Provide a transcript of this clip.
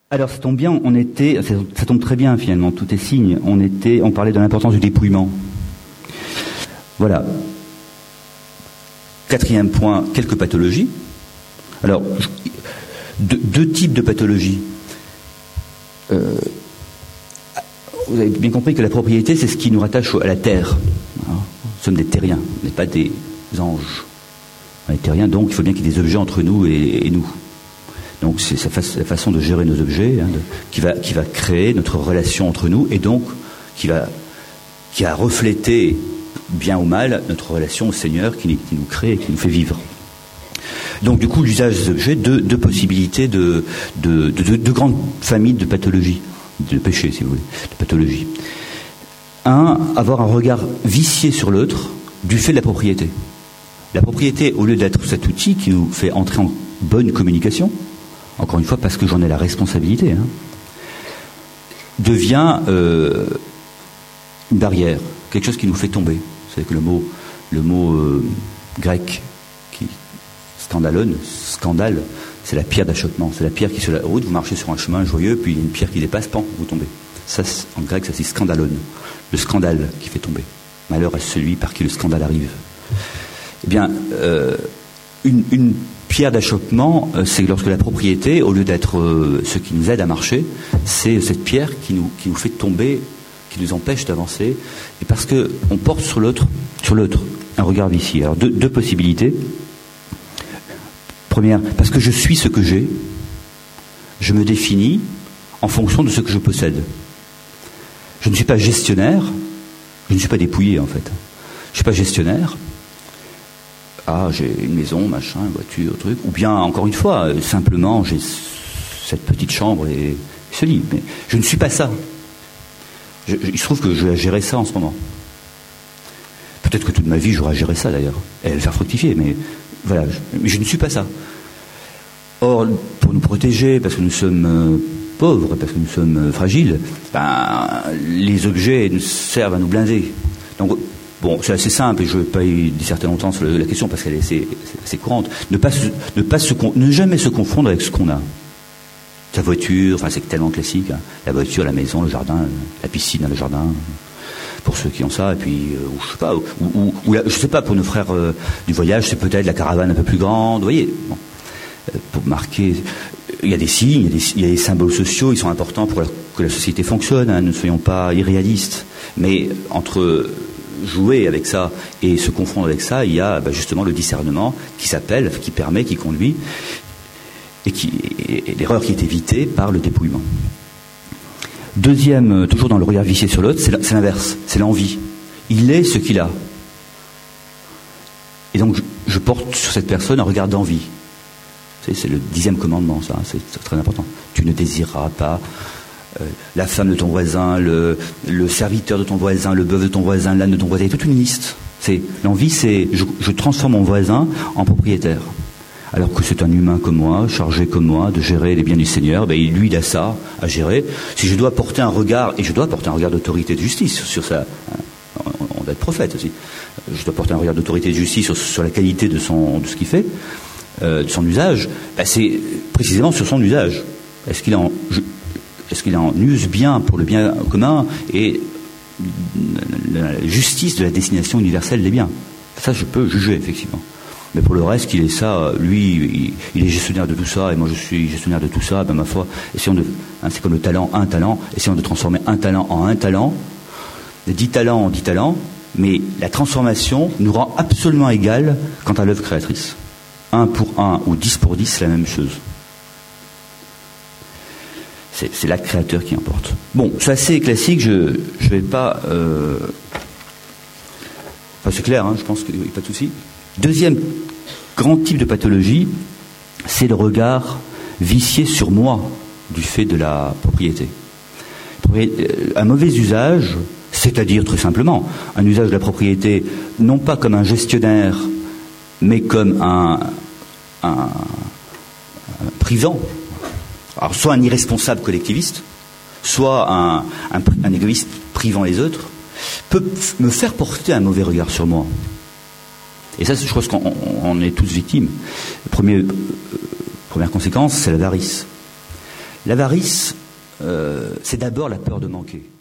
Alors ça tombe bien, ça tombe très bien finalement, tout est signe. On parlait de l'importance du dépouillement. Voilà. 4e point, quelques pathologies. Alors, deux types de pathologies. Vous avez bien compris que la propriété, c'est ce qui nous rattache à la terre. Nous sommes des terriens, on n'est pas des anges. On est terriens, donc il faut bien qu'il y ait des objets entre nous et nous. Donc c'est la façon de gérer nos objets qui va créer notre relation entre nous et donc qui a reflété bien ou mal notre relation au Seigneur qui nous crée et qui nous fait vivre. Donc du coup l'usage des objets, deux possibilités de grandes familles de pathologies, de péchés si vous voulez, de pathologies. Avoir un regard vicié sur l'autre du fait de la propriété. La propriété, au lieu d'être cet outil qui nous fait entrer en bonne communication, encore une fois parce que j'en ai la responsabilité, devient une barrière, quelque chose qui nous fait tomber. Vous savez que le mot grec qui scandale, c'est la pierre d'achoppement. C'est la pierre qui est sur la route, vous marchez sur un chemin joyeux, puis il y a une pierre qui dépasse, pan, vous tombez. Ça, en grec, ça c'est scandalone. Le scandale qui fait tomber. Malheur à celui par qui le scandale arrive. Eh bien, une pierre d'achoppement, c'est lorsque la propriété, au lieu d'être ce qui nous aide à marcher, c'est cette pierre qui nous fait tomber, qui nous empêche d'avancer, et parce qu'on porte sur l'autre un regard vicié. Alors deux possibilités. Première, parce que je suis ce que j'ai, je me définis en fonction de ce que je possède. Je ne suis pas gestionnaire, je ne suis pas dépouillé en fait. Je ne suis pas gestionnaire. J'ai une maison, machin, une voiture, truc. Ou bien, encore une fois, simplement, j'ai cette petite chambre et ce lit. Mais je ne suis pas ça. Il se trouve que je vais gérer ça en ce moment. Peut-être que toute ma vie, j'aurai géré ça d'ailleurs. Et le faire fructifier, mais voilà. Mais je ne suis pas ça. Or, pour nous protéger, parce que nous sommes pauvres, parce que nous sommes fragiles, les objets nous servent à nous blinder. Donc, bon, c'est assez simple et je ne vais pas y disserter longtemps sur la question parce qu'elle est assez courante. Ne jamais se confondre avec ce qu'on a. Sa voiture, c'est tellement classique. La voiture, la maison, le jardin, la piscine, le jardin. Pour ceux qui ont ça, et puis, je sais pas, pour nos frères du voyage, c'est peut-être la caravane un peu plus grande. Vous voyez, bon, pour marquer, il y a des signes, il y a des symboles sociaux, ils sont importants pour que la société fonctionne. Ne soyons pas irréalistes. Mais entre jouer avec ça et se confondre avec ça, il y a justement le discernement qui permet, qui conduit, et l'erreur qui est évitée par le dépouillement. Deuxième, toujours dans le regard vicié sur l'autre, c'est l'inverse, c'est l'envie. Il est ce qu'il a. Et donc je porte sur cette personne un regard d'envie. C'est le 10e commandement, ça, c'est très important. Tu ne désireras pas la femme de ton voisin, le serviteur de ton voisin, le bœuf de ton voisin, l'âne de ton voisin, toute une liste. L'envie, c'est je transforme mon voisin en propriétaire. Alors que c'est un humain comme moi, chargé comme moi, de gérer les biens du Seigneur, lui, il a ça à gérer. Si je dois porter un regard, et je dois porter un regard d'autorité et de justice sur ça, on doit être prophète aussi, je dois porter un regard d'autorité et de justice sur la qualité de ce qu'il fait, de son usage, c'est précisément sur son usage. Est-ce qu'il en use bien pour le bien commun et la justice de la destination universelle des biens? Ça, je peux juger, effectivement. Mais pour le reste, qu'il est ça, lui, il est gestionnaire de tout ça, et moi je suis gestionnaire de tout ça, ma foi, essayons c'est comme le talent, un talent, essayons de transformer un talent en un talent, 10 talents en 10 talents, mais la transformation nous rend absolument égal quant à l'œuvre créatrice. 1 pour 1 ou 10 pour 10, c'est la même chose. C'est l'acte créateur qui importe. Bon, c'est assez classique, je vais pas... c'est clair, je pense qu'il n'y a pas de souci. Deuxième grand type de pathologie, c'est le regard vicié sur moi du fait de la propriété. Un mauvais usage, c'est-à-dire très simplement un usage de la propriété non pas comme un gestionnaire, mais comme un privant. Alors soit un irresponsable collectiviste, soit un égoïste privant les autres, peut me faire porter un mauvais regard sur moi. Et ça, je pense qu'on est tous victimes. Première conséquence, c'est l'avarice. L'avarice, c'est d'abord la peur de manquer.